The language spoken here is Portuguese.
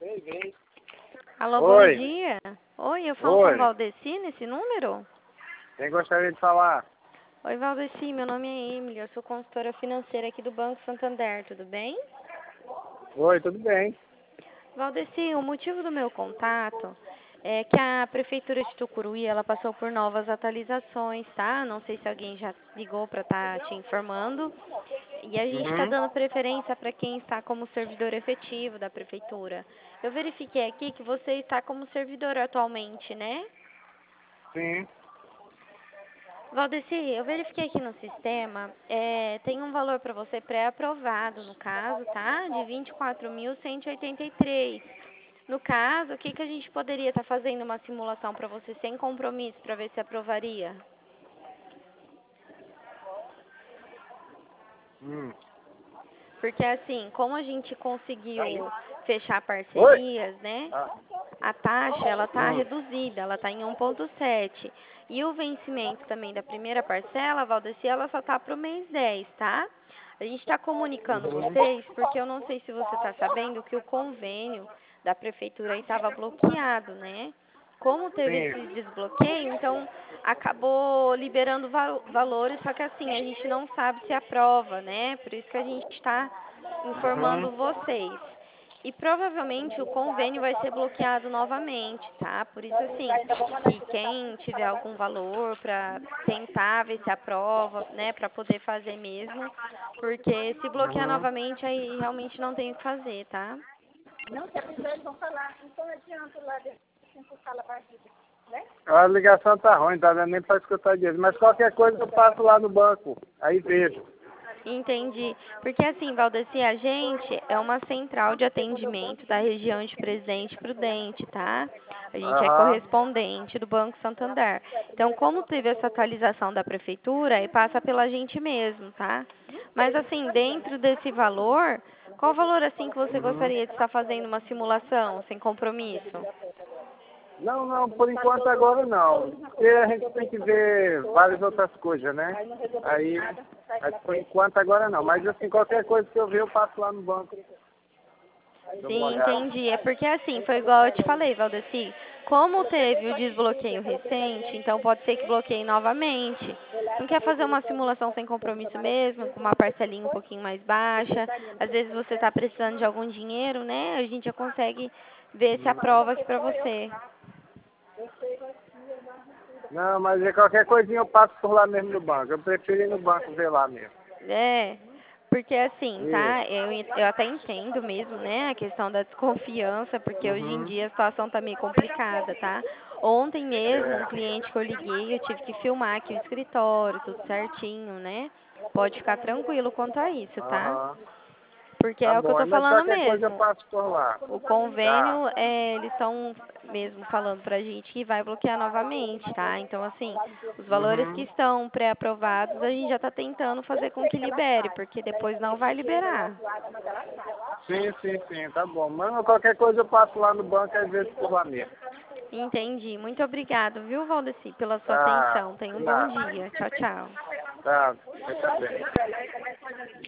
Alô, bom Oi. dia. Oi, eu falo com Oi. Valdeci nesse número? Quem gostaria de falar? Oi, Valdeci, meu nome é Emily, eu sou consultora financeira aqui do Banco Santander, tudo bem? Oi, tudo bem? Valdeci, o motivo do meu contato é que a Prefeitura de Tucuruí, ela passou por novas atualizações, tá? Não sei se alguém já ligou para estar te informando. E a gente está Uhum. dando preferência para quem está como servidor efetivo da Prefeitura. Eu verifiquei aqui que você está como servidor atualmente, né? Sim. Valdeci, eu verifiquei aqui no sistema, tem um valor para você pré-aprovado, no caso, tá? De 24.183. No caso, o que que a gente poderia estar fazendo uma simulação para você sem compromisso, para ver se aprovaria? Hum. Porque assim, como a gente conseguiu fechar Oi? parcerias, né? Ah. A taxa, ela está Hum. reduzida, ela está em 1,7. E o vencimento também da primeira parcela, Valdeci, ela só está para o mês 10, tá? A gente está comunicando Uhum. vocês, porque eu não sei se você está sabendo que o convênio da prefeitura estava bloqueado, né? Como teve esse Sim. desbloqueio, então acabou liberando valores, só que assim, a gente não sabe se aprova, né? Por isso que a gente está Uhum. informando vocês. E provavelmente o convênio vai ser bloqueado novamente, tá? Por isso, assim, que quem tiver algum valor para tentar ver se aprova, né, para poder fazer mesmo, porque se bloquear Uhum. novamente, aí realmente não tem o que fazer, tá? A ligação tá ruim, tá dando nem para escutar direito. Mas qualquer coisa eu passo lá no banco. Aí vejo. Entendi. Porque assim, Valdeci, a gente é uma central de atendimento da região de Presidente Prudente, tá? A gente é Aham. correspondente do Banco Santander. Então, como teve essa atualização da prefeitura, aí passa pela gente mesmo, tá? Mas assim, dentro desse valor, qual valor assim que você Uhum. gostaria de estar fazendo uma simulação sem compromisso? Não, não, por enquanto agora não. Porque a gente tem que ver várias outras coisas, né? Aí, mas por enquanto agora não. Mas assim, qualquer coisa que eu ver, eu passo lá no banco. Dou uma Sim, olhada. entendi. É porque assim, foi igual eu te falei, Valdeci. Como teve o desbloqueio recente, então pode ser que bloqueie novamente. Não quer fazer uma simulação sem compromisso mesmo, com uma parcelinha um pouquinho mais baixa. Às vezes você está precisando de algum dinheiro, né? A gente já consegue ver se aprova aqui para você. Não, mas qualquer coisinha eu passo por lá mesmo no banco. Eu prefiro ir no banco ver lá mesmo. É, porque assim, Isso. tá? Eu até entendo mesmo, né, a questão da desconfiança, porque hoje em Uhum. dia a situação tá meio complicada, tá? Ontem mesmo, um É. cliente que eu liguei, eu tive que filmar aqui o escritório, tudo certinho, né? Pode ficar tranquilo quanto a isso, tá? Aham. Porque Tá é o que eu bom. tô Mas falando qualquer coisa eu mesmo. passo por lá. O Tá. convênio, eles estão mesmo falando pra gente que vai bloquear novamente, tá? Então, assim, os valores que Uhum. estão pré-aprovados, a gente já está tentando fazer com que libere, porque depois não vai liberar. Sim, sim, sim. Tá bom. Mas qualquer coisa eu passo lá no banco e às vezes por lá mesmo. Entendi. Muito obrigado, viu, Valdeci, pela sua Tá. atenção. Tenha De um bom nada. dia. Tchau, tchau. Tá. Você também.